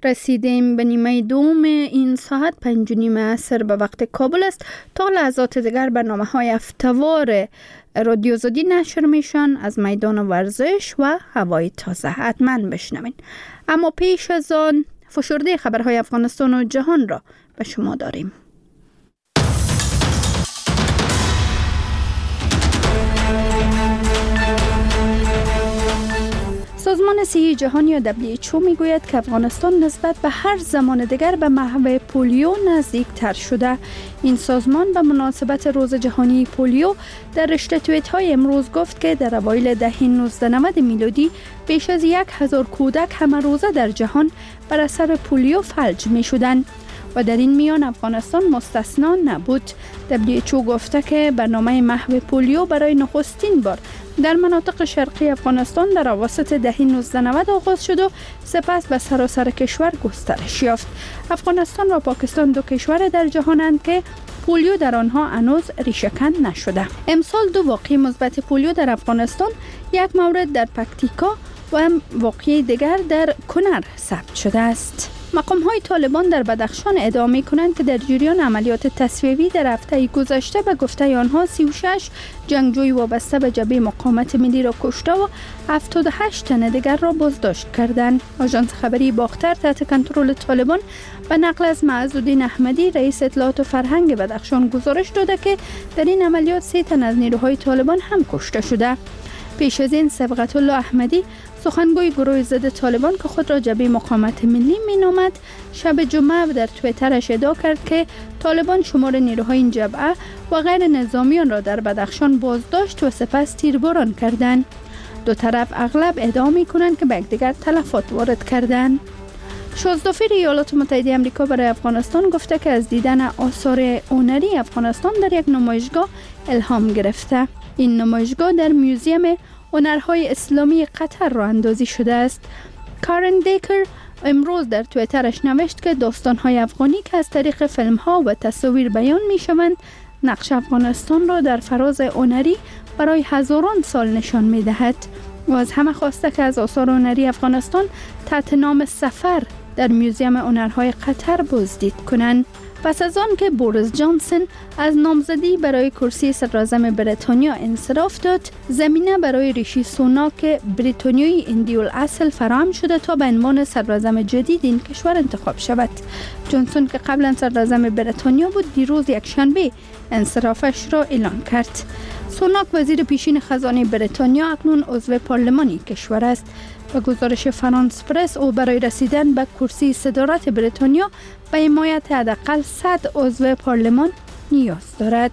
رسیدیم به نیمه دوم این ساعت 5:30 عصر به وقت کابل است. تا لحظات دیگر برنامه‌های هفته‌وار رادیو آزادی نشر میشن از میدان ورزش و هوای تازه. حتما بشنوین. اما پیش از آن فشرده خبرهای افغانستان و جهان را به شما داریم. سازمان صحی جهانی یا WHO میگوید که افغانستان نسبت به هر زمان دیگر به محو پولیو نزدیک تر شده. این سازمان به مناسبت روز جهانی پولیو در رشته توییت های امروز گفت که در اوایل دهه 1990 میلادی بیش از 1000 کودک همه روزه در جهان بر اثر پولیو فلج می شدند و در این میان افغانستان مستثنا نبود. WHO گفته که برنامه محو پولیو برای نخستین بار در مناطق شرقی افغانستان در اواسط دهه 1990 آغاز شد و سپس به سراسر کشور گسترش یافت. افغانستان و پاکستان دو کشور در جهانند که پولیو در آنها هنوز ریشه‌کن نشده. امسال 2 واقعه مثبت پولیو در افغانستان، یک مورد در پکتیکا و واقعه دیگر در کنر ثبت شده است. مقام‌های طالبان در بدخشان ادعا می‌کنند که در جریان عملیات تصفیه‌ای در هفته گذشته به گفته آنها 36 جنگجوی وابسته به جبهه مقاومت ملی را کشته و 78 تن دیگر را بازداشت کردند. آژانس خبری باختر تحت کنترل طالبان به نقل از معزالدین احمدی رئیس اطلاعات و فرهنگ بدخشان گزارش داده که در این عملیات 3 تن از نیروهای طالبان هم کشته شده. پیش از این صبغت الله احمدی سخنگوی گروه ضد طالبان که خود را جبهه مقاومت ملی مینامد شب جمعه در توییترش ادعا کرد که طالبان شمار نیروهای این جبهه و غیر نظامیان را در بدخشان بازداشت و سپس تیرباران کردند. دو طرف اغلب ادعا می‌کنند که به یکدیگر تلفات وارد کردند. شازدافی ایالات متحده آمریکا برای افغانستان گفته که از دیدن آثار هنری افغانستان در یک نمایشگاه الهام گرفته. این نمایشگاه در موزیم هنرهای اسلامی قطر راه اندازی شده است. کارن دیکر امروز در توییترش نوشت که داستان‌های افغانی که از طریق فیلم‌ها و تصاویر بیان می‌شوند، نقش افغانستان را در فراز هنری برای هزاران سال نشان می‌دهد و از همه خواسته که از آثار هنری افغانستان تحت نام سفر در موزیم هنرهای قطر بازدید کنند. پس از آن که بوریس جانسون از نامزدی برای کرسی صدراعظم بریتانیا انصراف داد، زمینه برای ریشی سوناک بریتانیایی هندی الاصل فراهم شده تا به عنوان صدراعظم جدید این کشور انتخاب شود. جانسون که قبلا صدراعظم بریتانیا بود، دیروز یکشنبه انصرافش را اعلان کرد. سوناک وزیر پیشین خزانه بریتانیا اکنون عضو پارلمانی کشور است. به گزارش فرانس پرس او برای رسیدن به کرسی صدارت بریتانیا به حمایت حداقل 100 عضو پارلمان نیاز دارد.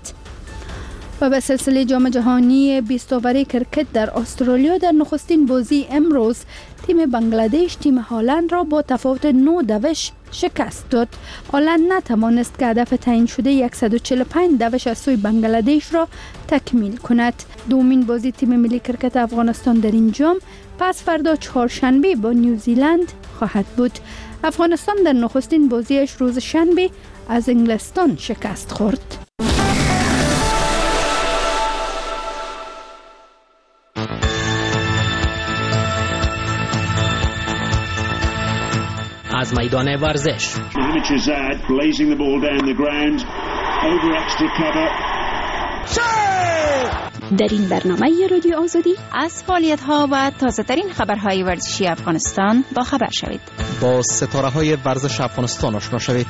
و به سلسله جام جهانی 20 اوری کرکت در استرالیا در نخستین بازی امروز تیم بنگلادش تیم هالند را با تفاوت 9 دوش شکست داد. هالند نتوانست که هدف تعیین شده 145 دوش از سوی بنگلادش را تکمیل کند. دومین بازی تیم ملی کرکت افغانستان در این جام پس فردا چهارشنبه با نیوزیلند خواهد بود. افغانستان در نخستین بازیش روز شنبه از انگلستان شکست خورد. از میدان ورزش در این برنامه رادیو آزادی از فعالیت‌ها و تازه‌ترین خبرهای ورزشی افغانستان با خبر شوید. با ستاره‌های ورزش افغانستان آشنا شوید.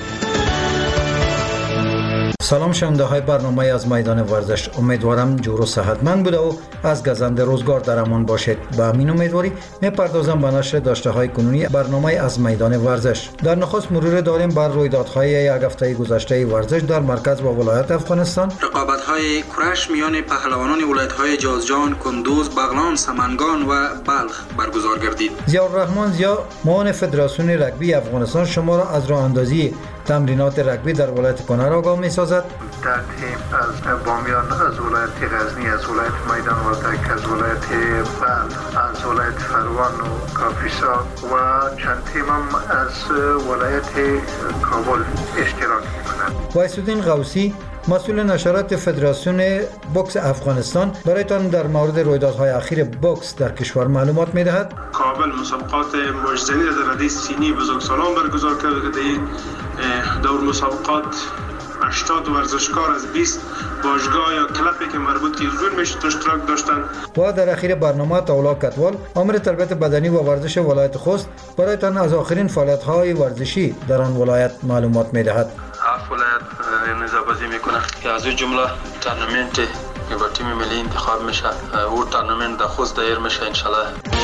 سلام شنونده های برنامه از میدان ورزش، امیدوارم جور و صحتمند بوده و از گزند روزگار در امان باشید. به همین امیدواری میپردازم به نشر داشته های کنونی برنامه از میدان ورزش. در نخست مرور داریم بر رویدادهای یک هفته گذشته ورزش در مرکز و ولایت افغانستان. رقابت های کرش میان پهلوانان ولایت های جوزجان، کندوز، بغلان، سمنگان و بلخ برگزار گردید. ضیاءالرحمن ضیاء معاون فدراسیون رگبی افغانستان شما را از راه اندازی تمرینات رگبی در ولایت کنر آگاه می‌سازد. در تیم از بامیان، از ولایت غزنی، از ولایت میدان وردک، از ولایت بلخ، از ولایت فروان و کاپیسا و چند تیم هم از ولایت کابل اشتراک می‌کنند. وایس‌الدین غوثی مسئول نشرات فدراسیون بوکس افغانستان برایتان در مورد رویدادهای اخیر بوکس در کشور معلومات می‌دهد. کابل مسابقات مجزنی در رده سینی بزرگسالان برگزار کرده که در دور مسابقات 80 ورزشکار از 20 باشگاه یا کلبی که مربوط ایران میشه اشتراک داشتند. و در اخیر برنامه تولا کتوال امر تربیت بدنی و ورزش ولایت خوست برایتان از آخرین فعالیت‌های ورزشی در آن ولایت معلومات می‌دهد. هفت ولایت نظارت میکنه که از این جمله تورنمنت که با تیم ملی انتخاب میشه او تورنمنت در خوست دایر میشه ان شاء الله.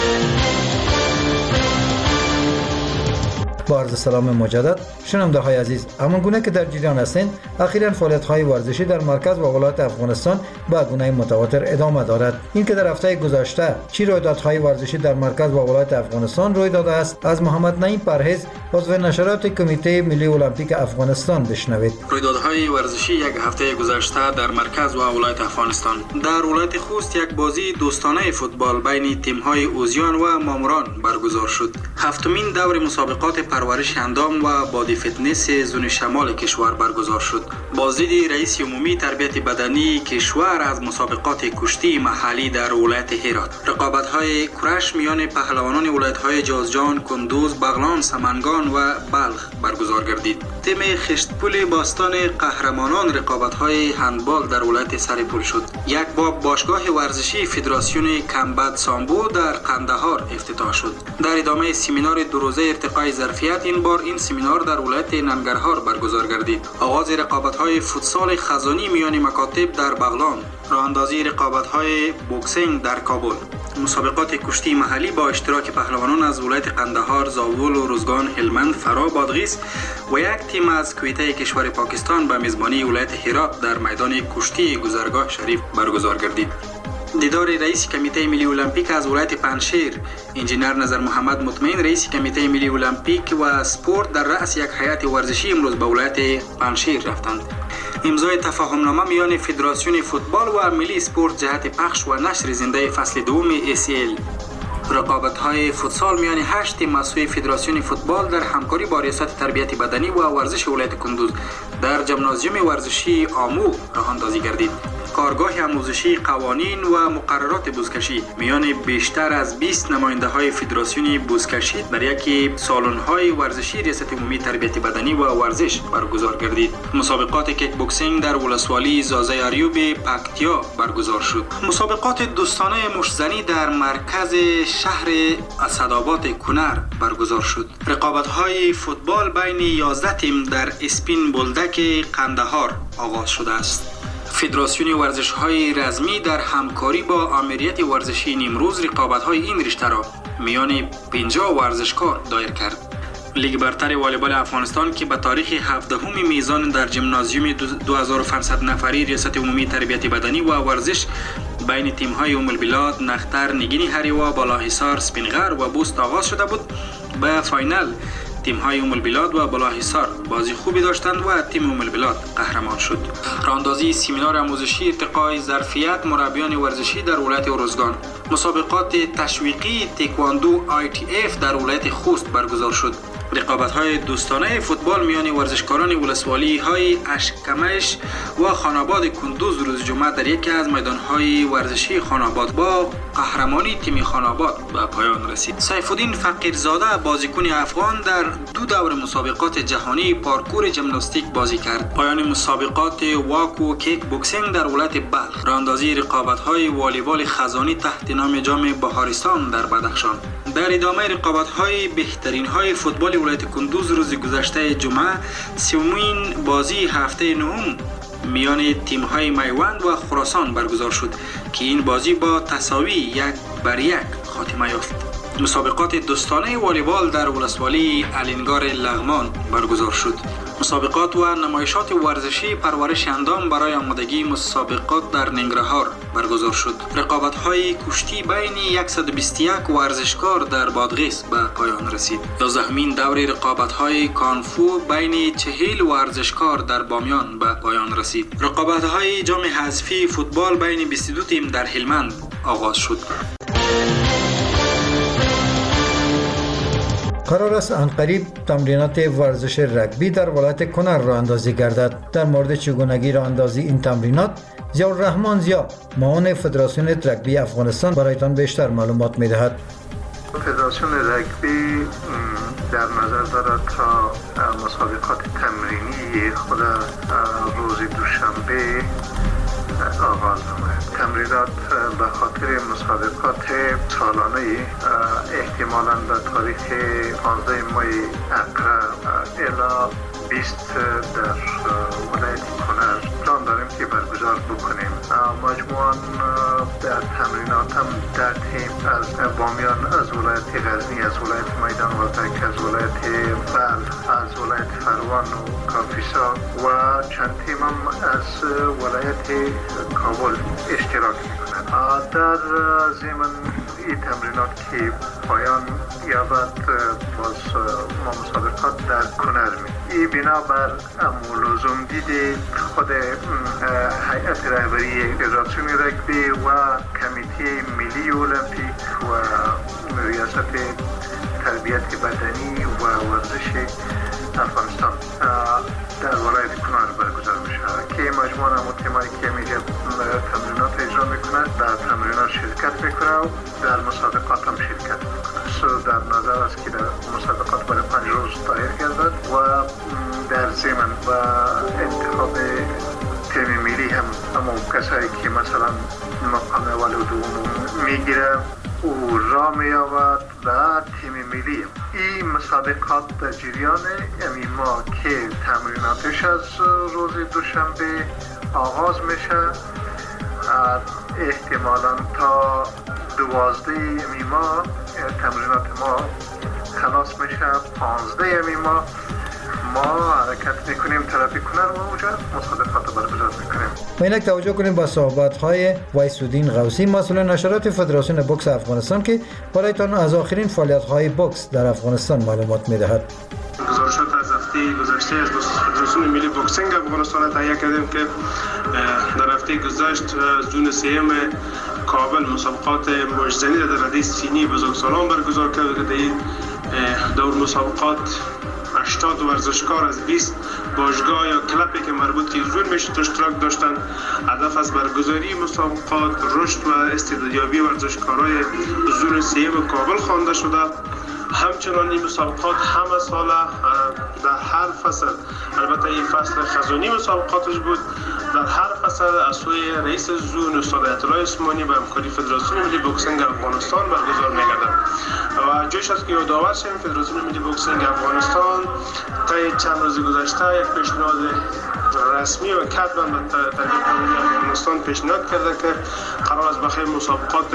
با عرض سلام مجدد شنونده های عزیز، همان گونه که در جریان هستند اخیراً فعالیت های ورزشی در مرکز و ولایت افغانستان به گونه متواتر ادامه دارد. این که در هفته گذشته چی رویدادهای ورزشی در مرکز و ولایت افغانستان روی داده است از محمد نعیم پرهیز عضو نشرات کمیته ملی المپیک افغانستان بشنوید. رویدادهای ورزشی یک هفته گذشته در مرکز و ولایت افغانستان. در ولایت خوست یک بازی دوستانه فوتبال بین تیم‌های اوزیان و ماموران برگزار شد. هفتمین دور مسابقات پرورش اندام و بادی فتنس زون شمال کشور برگزار شد. بازدید رئیس عمومی تربیت بدنی کشور از مسابقات کشتی محلی در ولایت هرات. رقابت‌های کرش میان پهلوانان ولایت‌های جوزجان، کندوز، بغلان، سمنگان و بلخ برگزار گردید. تیم خشتپول باستان قهرمانان رقابت‌های هندبال در ولایت سرپول شد. یک باب باشگاه ورزشی فدراسیون کمبد سامبو در قندهار افتتاح شد. در ادامه سمینار دو روزه ارتقای ظرفیت این بار این سمینار در ولایت ننگرهار برگزار گردید. آغاز رقابت‌های فوتسال خزانی میان مکاتب در بغلان، راه‌اندازی رقابت‌های بوکسینگ در کابل، مسابقات کشتی محلی با اشتراک پهلوانان از ولایت قندهار، زاول و روزگان، هلمند، فرا، بادغیس و یک تیم از کویته کشور پاکستان به میزبانی ولایت هرات در میدان کشتی گذرگاه شریف برگزار گردید. دیدار رئیس کمیته ملی المپیک از ولایت پنشیر انجینر نظر محمد مطمئن رئیس کمیته ملی المپیک و سپورت در رأس یک هیئت ورزشی امروز به ولایت پنشیر رفتند. امضای تفاهمنامه میان فدراسیون فوتبال و ملی سپورت جهت پخش و نشر زنده فصل دوم ACL. رقابت‌های فوتسال میان 8 تیم مسئول فدراسیون فوتبال در همکاری با ریاست تربیت بدنی و ورزش ولایت کندوز در جمنازیوم ورزشی آمو راه‌اندازی گردید. کارگاه آموزشی قوانین و مقررات بزکشی میان بیشتر از 20 نماینده‌های فدراسیون بزکشی در یکی سالن‌های ورزشی ریاست عمومی تربیت بدنی و ورزش برگزار گردید. مسابقات کیک بوکسینگ در ولسوالی زازه اریوب پکتیا برگزار شد. مسابقات دوستانه مشت‌زنی در مرکز شهر اسدآباد کنر برگزار شد. رقابت‌های فوتبال بین 11 تیم در اسپین بولدک قندهار آغاز شده است. فدراسیون ورزش‌های رزمی در همکاری با آمریت ورزشی نیمروز رقابت‌های این رشته را میان 50 ورزشکار دایر کرد. لیگ برتر والیبال افغانستان که به تاریخ 17 میزان در جمنازیوم 2500 نفری ریاست عمومی تربیت بدنی و ورزش بین تیم‌های ام البلاد، نختر، نگین هریوا، بالاحصار، سپینغر و بوست آغاز شده بود. به فاینال تیم‌های ام البلاد و بالاحصار بازی خوبی داشتند و تیم ام البلاد قهرمان شد. راه‌اندازی سمینار آموزشی ارتقای ظرفیت مربیان ورزشی در ولایت اروزگان. مسابقات تشویقی تکواندو ITF در ولایت خوست برگزار شد. رقابت‌های دوستانه فوتبال میان ورزشکاران ولسوالی‌های اشکمش و خاناباد کندوز روز جمعه در یکی از میدان‌های ورزشی خاناباد با قهرمانی تیم خاناباد به پایان رسید. سیف‌الدین فقیرزاده بازیکن افغان در 2 دور مسابقات جهانی پارکور ژیمناستیک بازی کرد. پایان مسابقات واک و کیک بوکسینگ در ولایت بلخ. راه‌اندازی رقابت‌های والیبال خزانی تحت نام جام بهارستان در بدخشان. در ادامه رقابت‌های بهترین‌های فوتبال ولایت کندوز روز گذشته جمعه سومین بازی هفته نهم میان تیم‌های میوند و خراسان برگزار شد که این بازی با تساوی 1-1 خاتمه یافت. مسابقات دوستانه والیبال در ولسوالی الینگار لغمان برگزار شد. مسابقات و نمایشات ورزشی پرورش اندام برای آمادگی مسابقات در ننگرهار برگزار شد. رقابت‌های کشتی بین 121 ورزشکار در بادغیس به پایان رسید. 11مین دور رقابت‌های کانفو بین 40 ورزشکار در بامیان به پایان رسید. رقابت‌های جام حذفی فوتبال بین 22 تیم در هلمند آغاز شد. قرار است عنقریب تمرینات ورزش رگبی در ولایت کنر راه اندازی گردد. در مورد چگونگی راه اندازی این تمرینات ضیاءالرحمن ضیاء معاون فدراسیون رگبی افغانستان برایتان بیشتر معلومات می‌دهد. فدراسیون رگبی در نظر دارد تا مسابقات تمرینی خود روز دوشنبه آغاز نماید. تمرینات به خاطر مسابقات سالانه احتمالاً در تاریخ 15 ماه اقرب الی 20 در ولایت کنر پلان داریم که برگزار بکنیم. مجموعاً در تمرینات هم 10 تیم از بامیان، از ولایت غزنی، از ولایت میدان وردک، از ولایت بلخ، از ولایت فروان و کاپیسا و چند تیم هم از ولایت کابل اشتراک میکنند. در ضمن این تمرینات که پایان یابد باز ما مسابقات در کنر این بنابر لزوم دید خود هیئت رهبری فدراسیون رگبی و کمیته ملی المپیک و ریاست تربیت بدنی و ورزش افغانستان در ولایت کنر برگزار میشه که مجموعاً تیمایی که میگه تمرینات اجرا میکنه در تمرینات شرکت میکنه و در مسابقات هم شرکت میکنه. در نظر است که در مسابقات برای 5 روز دایر گردد و در ضمن و انتخاب تیم ملی هم همون کسایی که مثلا مقام اول و دوم میگیره او را میآورد و تیم ملی. این مسابقات در جریان ما که تمریناتش از روز دوشنبه آغاز میشه احتمالاً تا 12 ماه تمرینات ما خلاص میشه. 15 ماه ما حرکت میکنیم طرف کنر و اونجا مسابقات برگزار میکنیم. و اینک توجه کنیم با صحبت‌های ویس‌الدین غوثی مسئول نشرات فدراسیون بوکس افغانستان که برایتان از آخرین فعالیت‌های بوکس در افغانستان معلومات می‌دهد. گزارشات از هفته گذشته از فدراسیون ملی بوکسینگ افغانستان تهیه کردیم که در هفته گذشت زون سوم کابل مسابقات مجزنی در رده سینی بزرگسالان برگزار کرد که در این دور مسابقات 80 ورزشکار از 20 باشگاه یا کلبی که مربوط به زون میشد اشتراک داشتند. هدف از برگزاری مسابقات رشد و استعدادیابی ورزشکارای زون سوم کابل خوانده شده. همچنان این مسابقات همه سال در هر فصل، البته این فصل خزانی مسابقاتش بود، در هر فصل از سوی رئیس زون استاد عطی‌الله عثمانی به همکاری فدراسیون ملی بوکسینگ افغانستان برگزار می‌گردد. و جایش است که یادآور شویم فدراسیون ملی بوکسینگ افغانستان تا چند روز گذشته یک پیشنهاد رسمی و کتباً به تربیت افغانستان پیشنهاد کرده که قرار است بخیر مسابقات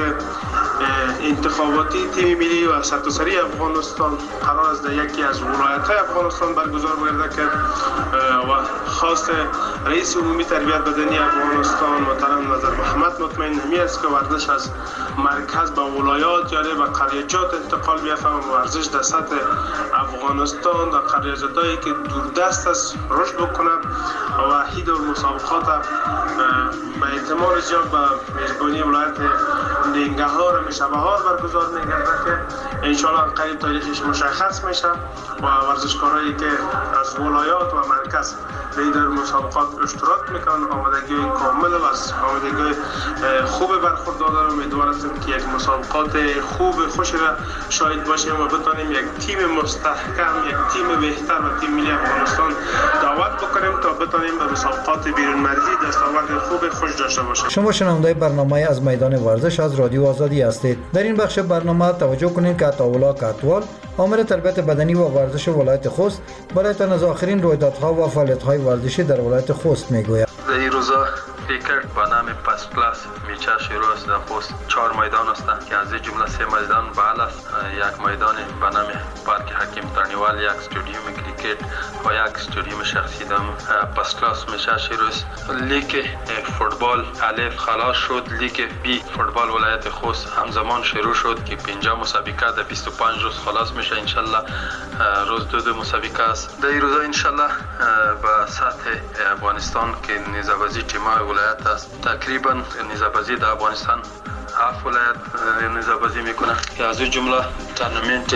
انتخاباتی تیم ملی و سرتاسری افغانستان قرار است در یکی از ولایت‌های افغانستان برگزار گردد که و خواست رئیس عمومی تربیت بدنی افغانستان محترم نظر محمد مطمئن همی است که ورزش از مرکز به ولایات یعنی به قریچات انتقال بیافته و ورزش در سطح افغانستان در قریچاتایی که دوردست است رشد بکنه و هی دور مسابقات به احتمال زیاد به میزبانی ولایت ننگرهار میشبهار برگزار میگردد که انشالله قریب تاریخش مشخص میشه و ورزشکارایی که از ولایات و مرکز در مسابقات اشتراک میکنن آمادگی کامل و از آمادگی خوب برخوردار رو امیدوار هستیم که یک مسابقات خوب خوش را شاهد باشیم و بتونیم یک تیم مستحکم، یک تیم بهتر و تیم ملی افغانستان دعوت بکنیم تا بتونیم به مسابقات بیرون مرزی دستاورد خوب خوش داشته باشیم. شما شنونده برنامه از میدان ورزش از رادیو آزادی هستید. در این بخش برنامه توجه کنید که عطاالله کاتوال آمر تربیت بدنی و ورزش ولایت خوست برایتان از آخرین رویدادها و فعالیت‌های ورزشی در ولایت خوست میگوید. در این روزا کرکٹ به نام پس کلاس میچه شروع است. در خوست 4 میدان است که از این جمله 3 میدان بال است، یک میدان به نام پارک حکیم ترنیوال، یک استادیوم کریکت و یک استادیوم شخصی دام. پس کلاس میچه شروع است. لیگ فوتبال الف خلاص شد. لیگ بی فوتبال ولایت خوست همزمان شروع شد که 50 مسابقه در 25 روز خلاص میشه. ان شاء الله روز دو مسابقه است. در این روزا ان شاء الله به سطح افغانستان که نیزه‌بازی تیم‌های ولایت است، تقریبا نیزه‌بازی در افغانستان 7 ولایت نیزه‌بازی میکنه که از این جمله تورنمنت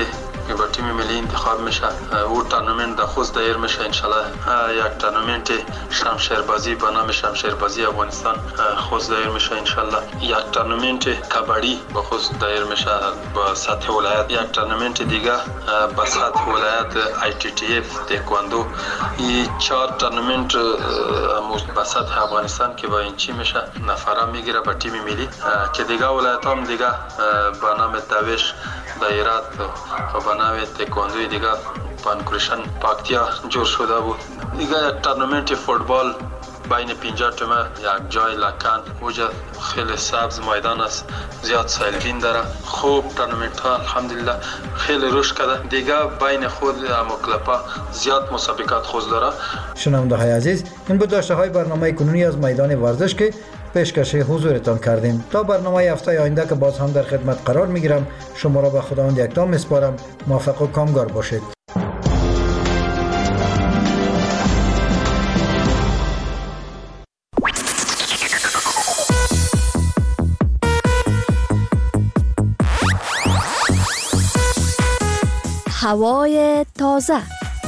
که با تیم ملی انتخاب میشه. او تورنمنت در خوست دایر میشه انشالله. یک تورنمنت شمشیربازی به نام شمشیربازی افغانستان خوست دایر میشه انشالله. یک تورنمنت کبڈی به خوست دایر میشه با سطح ولایت. یک تورنمنت دیگه با سطح ولایت ITTF تکواندو. این 4 تورنمنت با سطح افغانستان که با این چی میشه نفره میگیره با تیم ملی که دیگه ولایت هم دیگه با نام دویش دایرات و با نام تکواندوی دیگه پانکریشن پاکتیا جور شده بود. دیگه یک تورنمنت فوتبال بین 50 تیم یک جای لکن اوجا خیلی سبز میدان است، زیاد سیلبین داره. خوب تورنمنت ها الحمدلله خیلی رشد کرده. دیگه بین خود کلپا زیاد مسابقات خوز داره. شنونده های عزیز، این بود داشته های برنامه کنونی از میدان ورزش که پیشکش حضورتان کردیم. تا برنامه هفته آینده که باز هم در خدمت قرار میگیرم، شما را به خداوند یکتا میسپارم. موفق و کامگار باشید. هوای تازه.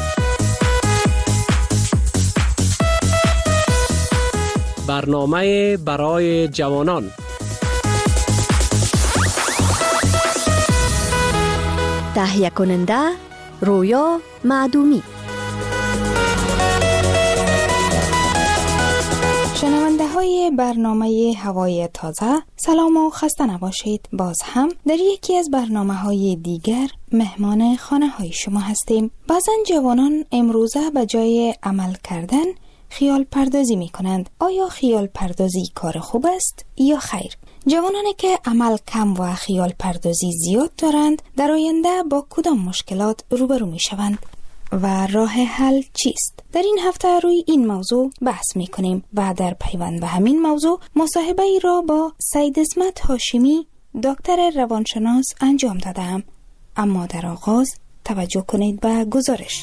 برنامه برای جوانان. تهیه کننده رویا معدومی. شنونده های برنامه هوای تازه، سلام و خسته نباشید. باز هم در یکی از برنامه های دیگر مهمان خانه های شما هستیم. بعضن جوانان امروزه به جای عمل کردن خیال پردازی می کنند. آیا خیال پردازی کار خوب است یا خیر؟ جوانانی که عمل کم و خیال پردازی زیاد دارند در آینده با کدام مشکلات روبرو می شوند و راه حل چیست؟ در این هفته روی این موضوع بحث می کنیم و در پیوند به همین موضوع مصاحبه ای را با سید عصمت هاشمی دکتر روانشناس انجام دادم. اما در آغاز توجه کنید به گزارش.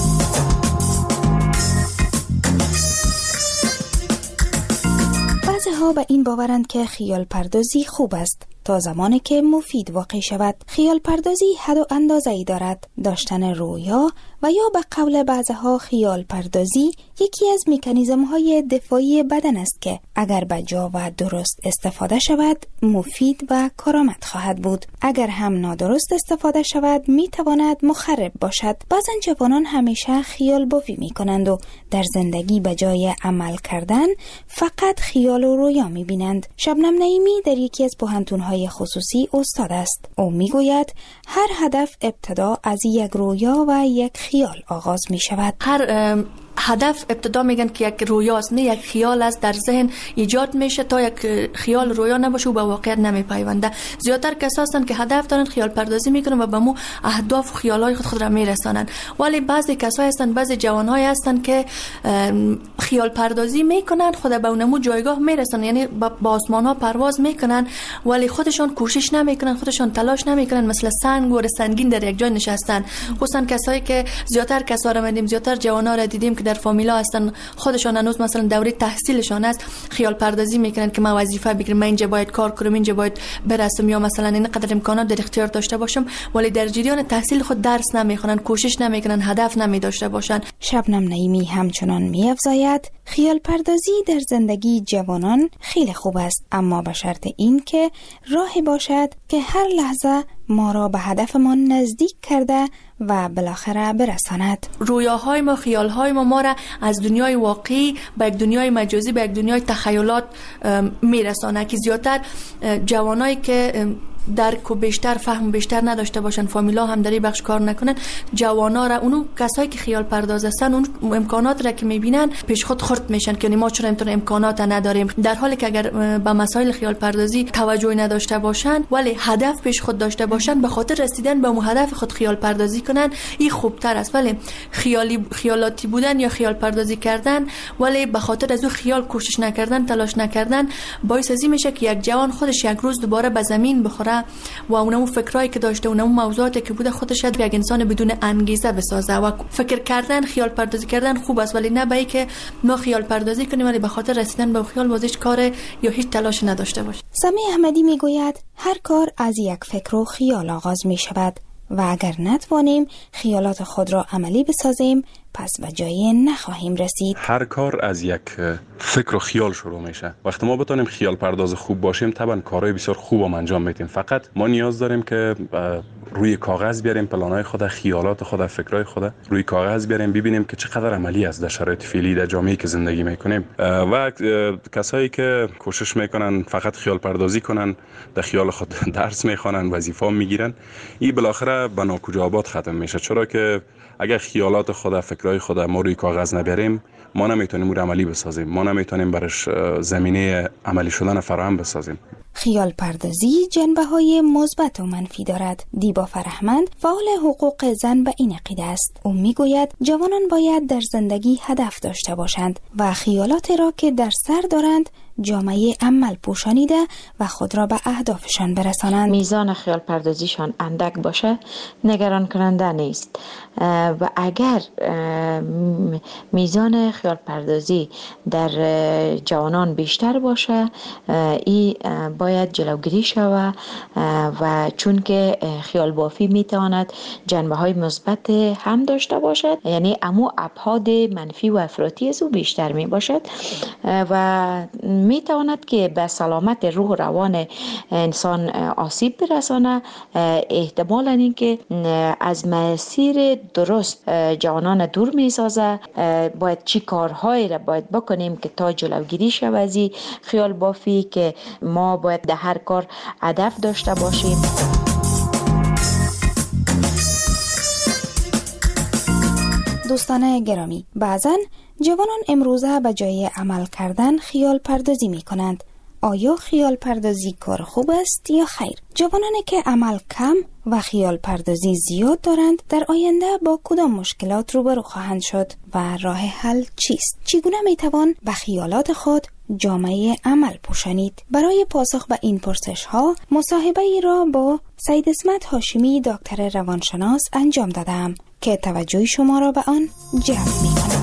بعضی ها به این باورند که خیال پردازی خوب است تا زمانی که مفید واقع شود. خیال پردازی حد و اندازه‌ای دارد. داشتن رویا و یا به قول بعضها خیال پردازی یکی از مکانیزم‌های دفاعی بدن است که اگر به جا و درست استفاده شود مفید و کارآمد خواهد بود. اگر هم نادرست استفاده شود میتواند مخرب باشد. بعضن جوانان همیشه خیال بافی میکنند و در زندگی به جای عمل کردن فقط خیال و رویا میبینند. شبنم نعیمی در یکی از پوهنتون‌های خصوصی استاد است. او میگوید هر هدف ابتدا از یک رویا و یک خیال آغاز می شود. هر هدف ابتدا میگن که یک رویاست، نه یک خیال است. در ذهن ایجاد میشه تا یک خیال رویا نباشه و به واقعیت نمیپیونده. زیادتر کسایی هستند که هدف دارن خیال پردازی میکنن و به مو اهداف و خیالای خود را میرسانن. ولی بعضی کسایی هستند، بعضی جوانهایی هستند که خیال پردازی میکنن، خود به اونمو جایگاه میرسن، یعنی با آسمان ها پرواز میکنن ولی خودشان کوشش نمیکنن، خودشان تلاش نمیکنن، مثل سنگ و سنگین در یک جای نشستن. خصوصا کسایی که زیادتر کسا را دیدیم، زیادتر جوانا را دیدیم که در فامیلا هستن، خودشان هنوز مثلا دوره تحصیلشان است، خیال پردازی میکنن که من وظیفه بگیرم، من اینجا باید کار کنم، اینجا باید برسم، یا مثلا اینقدر امکانات در اختیار داشته باشم، ولی در جریان تحصیل خود درس نمیخونن، کوشش نمیکنن، هدف نمی داشته باشن. شبنم نعیمی همچنان می‌افزاید خیال پردازی در زندگی جوانان خیلی خوب است، اما به شرط این که راهی باشد که هر لحظه ما را به هدفمان نزدیک کرده و بالاخره برساند. رویاهای ما، خیالهای ما را از دنیای واقعی به یک دنیای مجازی، به یک دنیای تخیلات میرسانه که زیادتر جوانایی که درک و بیشتر فهم بیشتر نداشته باشن، فامیلا هم در این بخش کار نکنن، جوانا را، اونو کسایی که خیال پرداز هستن، اون امکانات را که میبینن پیش خود خرد میشن که ما چرا اینطور امکانات نداریم، در حالی که اگر به مسائل خیال پردازی توجه نداشته باشن ولی هدف پیش خود داشته باشن، به خاطر رسیدن به اون هدف خود خیال پردازی کنن، این خوبتر است. ولی خیالاتی بودن یا خیال پردازی کردن ولی به خاطر از اون خیال کوشش نکردن، تلاش نکردن، باعث ازی میشه که یک جوان خودش یک روز دوباره به زمین بخوره و اونمو فکرایی که داشته، اونمو موضوعاتی که بوده خودش یک انسان بدون انگیزه بسازه. و فکر کردن، خیال پردازی کردن خوب است، ولی نه به اینکه ما خیال پردازی کنیم ولی به خاطر رسیدن به خیال واسه کار یا هیچ تلاش نداشته باشیم. سمی احمدی میگوید هر کار از یک فکر و خیال آغاز می شود. و اگر نتوانیم خیالات خود را عملی بسازیم پس به جایی نخواهیم رسید. هر کار از یک فکر و خیال شروع میشه. وقتی ما بتونیم خیال پرداز خوب باشیم طبعا کارهای بسیار خوب هم انجام میدیم. فقط ما نیاز داریم که روی کاغذ بیاریم پلانهای خود، خیالات خود، فکرهای خود روی کاغذ بیاریم، ببینیم که چقدر عملی است در شرایط فعلی در جامعه‌ای که زندگی میکنیم. و کسایی که کوشش میکنن فقط خیال پردازی کنن، در خیال خود درس میخوانن، وظیفه میگیرن، این بالاخره به ناکجا آباد ختم میشه. چرا که اگر خیالات خود، فکرهای خود ما روی کاغذ نبریم، ما نمیتونیم اون عملی بسازیم، ما نمیتونیم برش زمینه عملی شدن فراهم بسازیم. خیال پردازی جنبه‌های مثبت و منفی دارد. دیبا فرهمند فعال حقوق زن به این عقیده است. او میگوید جوانان باید در زندگی هدف داشته باشند و خیالات را که در سر دارند جامعه عمل پوشانیده و خود را به اهدافشان برسانند. میزان خیال پردازیشان اندک باشه نگران کننده نیست و اگر میزان خیال پردازی در جوانان بیشتر باشه این باید جلوگیری شود و چون که خیال بافی میتواند جنبه های مثبت هم داشته باشد، یعنی امو ابعاد منفی و افراطی از او بیشتر می باشد و می تواند که به سلامت روح و روان انسان آسیب برسانه. احتمالاً این که از مسیر درست جوانان دور می سازه. باید چی کارهایی را باید بکنیم که تا جلوگیری شود از خیال بافی، که ما باید در هر کار هدف داشته باشیم. دوستان گرامی، بعضن جوانان امروزه به جای عمل کردن خیال پردازی می کنند. آیا خیال پردازی کار خوب است یا خیر؟ جوانانی که عمل کم و خیال پردازی زیاد دارند در آینده با کدام مشکلات روبرو خواهند شد و راه حل چیست؟ چگونه می توان به خیالات خود جامعه عمل پوشانید؟ برای پاسخ به این پرسش ها مصاحبه ای را با سید اسمت هاشمی دکتر روانشناس انجام دادم که توجه شما را به آن جلب می کنم.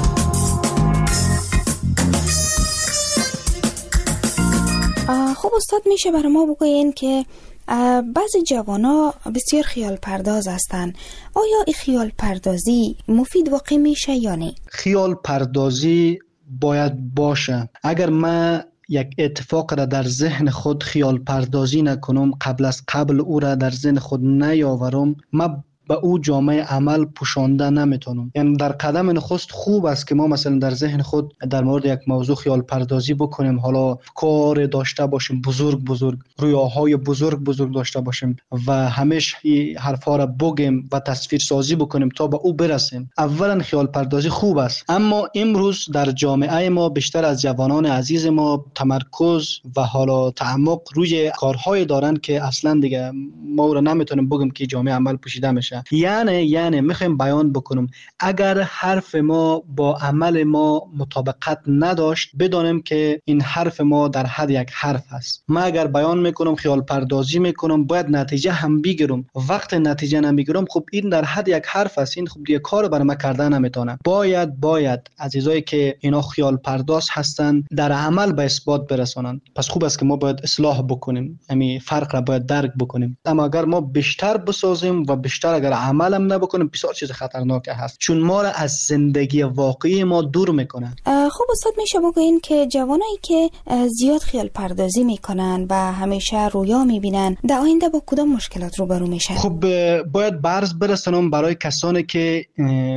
خب استاد، میشه برای ما بگوین که بعضی جوانا بسیار خیال پرداز هستند. آیا این خیال پردازی مفید واقع میشه یا نه؟ خیال پردازی باید باشه. اگر من یک اتفاق را در ذهن خود خیال پردازی نکنم، قبل او را در ذهن خود نیاورم، من به او جامعه عمل پوشانده نمیتونم. یعنی در قدم نخست خوب است که ما مثلا در ذهن خود در مورد یک موضوع خیال پردازی بکنیم، حالا کار داشته باشیم بزرگ رویاهای بزرگ داشته باشیم و همیشه این حرفا را بگیم و تصویر سازی بکنیم تا به او برسیم. اولا خیال پردازی خوب است، اما امروز در جامعه ما بیشتر از جوانان عزیز ما تمرکز و حالا تعمق روی کارهای دارن که اصلا دیگه ما را نمیتونیم بگیم که جامعه عمل پوشیده میشه. یعنی میخوایم بیان بکنم اگر حرف ما با عمل ما مطابقت نداشت، بدانیم که این حرف ما در حد یک حرف است. من اگر بیان میکنم خیال پردازی میکنم باید نتیجه هم بگیرم. وقت نتیجه نمیگیرم خب این در حد یک حرف است، این خب دیگه کار برای من کردن نمیتونم. باید عزیزایی که اینا خیال پرداز هستن در عمل به اثبات برسانن. پس خوب است که ما باید اصلاح بکنیم، یعنی فرق را باید درک بکنیم. اما اگر ما بیشتر بسازیم و بیشتر اگر عملم نبکنیم بسیار چیز خطرناک هست، چون ما را از زندگی واقعی ما دور میکنه. خب استاد، میشه بگوین که جوانایی که زیاد خیال پردازی میکنن و همیشه رویا میبینن در آینده با کدام مشکلات روبرو میشن؟ خب باید برز برسونم برای کسانی که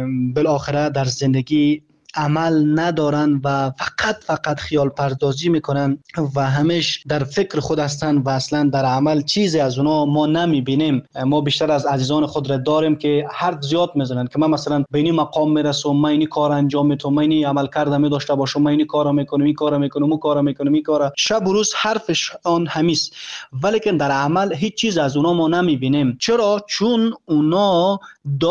بالاخره در زندگی عمل ندارن و فقط خیال پردازی میکنن و همیشه در فکر خود هستن و اصلا در عمل چیزی از اونا ما نمیبینیم. ما بیشتر از عزیزان خود را داریم که حرف زیاد میزنن که من مثلا به این مقام میرسم، من این کار انجام میدم، من این عمل کردم داشته باشم، من این کارا میکنم، این کارا میکنم، اون کارا میکنم، این کارا شب و روز حرفش آن همیست، ولی که در عمل هیچ چیز از اونا ما نمیبینیم. چرا؟ چون اونا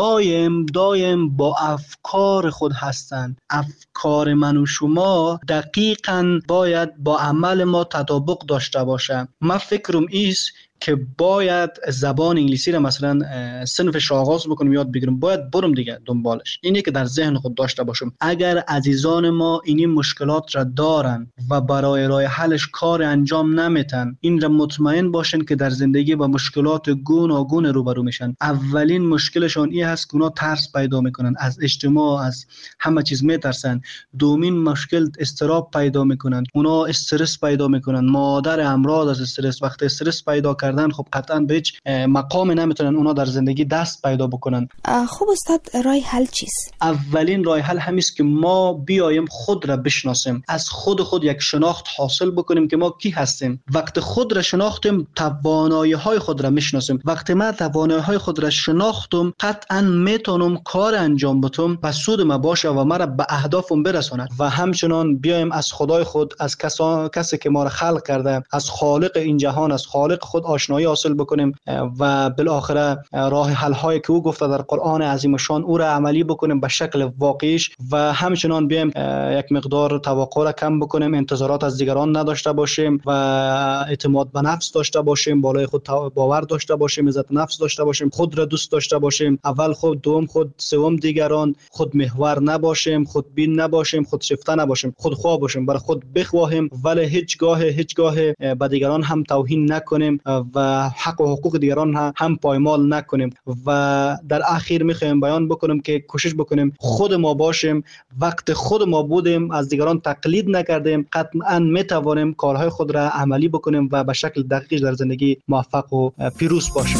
دایم با افکار خود هستن. افکار من و شما دقیقاً باید با عمل ما تطابق داشته باشه. من فکرم ایست که باید زبان انگلیسی را مثلا صنفش را آغاز بکنم یاد بگیرم، باید برم دیگه دنبالش. اینه که در ذهن خود داشته باشم. اگر عزیزان ما این مشکلات را دارن و برای راه حلش کار انجام نمیتن، این را مطمئن باشن که در زندگی با مشکلات گوناگون روبرو میشن. اولین مشکلشون این هست که اونا ترس پیدا میکنن از اجتماع، از همه چیز میترسن. دومین مشکل استراب پیدا میکنن، اونا استرس پیدا میکنن، مادر امراض از استرس. وقتی استرس پیدا کردن خب قطعا به هیچ مقام نمیتونن اونا در زندگی دست پیدا بکنن. خب استاد، راه حل چیست؟ اولین راه حل همیست که ما بیایم خود را بشناسیم، از خود یک شناخت حاصل بکنیم که ما کی هستیم. وقتی خود را شناختیم توانایی‌های خود را میشناسیم. وقتی من توانایی‌های خود را شناختم قطعا میتونم کار انجام بدم و سود ما باشه و مرا به اهدافم برساند. و همچنان بیایم از خدای خود، از کسی که ما را خلق کرده، از خالق این جهان، از خالق خود آشنایی حاصل بکنیم و بالاخره راه حل هایی که او گفته در قرآن عظیم شان او را عملی بکنیم به شکل واقعیش. و همچنان بیایم یک مقدار توقع را کم بکنیم، انتظارات از دیگران نداشته باشیم و اعتماد به نفس داشته باشیم، بالای خود باور داشته باشیم، عزت نفس داشته باشیم، خود را دوست داشته باشیم، اول خود، دوم خود، سوم دیگران، خود محور نباشیم، خود بین نباشیم، خود شیفته نباشیم، خود خواه باشیم، برای خود بخواهیم ولی هیچگاه به دیگران هم توهین نکنیم و حق و حقوق دیگران هم پایمال نکنیم. و در اخیر میخوایم بیان بکنم که کوشش بکنیم خود ما باشیم. وقت خود ما بودیم، از دیگران تقلید نکردیم، قطعا میتوانیم کارهای خود را عملی بکنیم و به شکل دقیق در زندگی موفق و پیروز باشیم.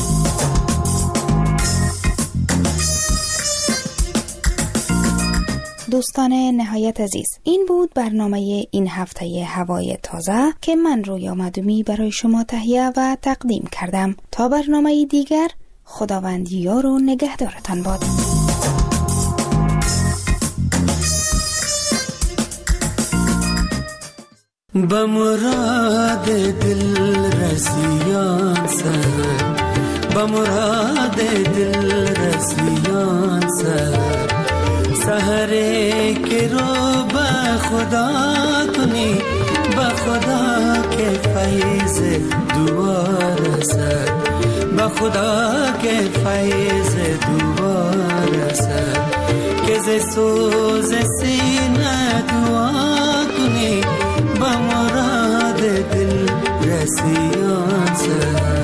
دوستان نهایت عزیز، این بود برنامه این هفته هوای تازه که من رویا مدومی برای شما تهیه و تقدیم کردم. تا برنامه دیگر، خداوند یار و نگهدارتان باد. به مراد دل رسیان سر، به مراد دل رسیان سر، سحره که رو به خدا کنی، به خدا که فیض دعا رسد، به خدا که فیض دعا رسد، که ز سوز سینه دعا کنی، به مراد دل رسیان سر.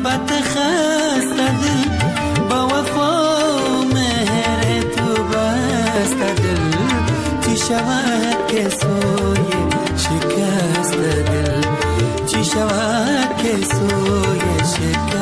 محبت خست دل با وفا مهر تو بست دل چی شود که سوی شکست دل چی شود که سوی شکست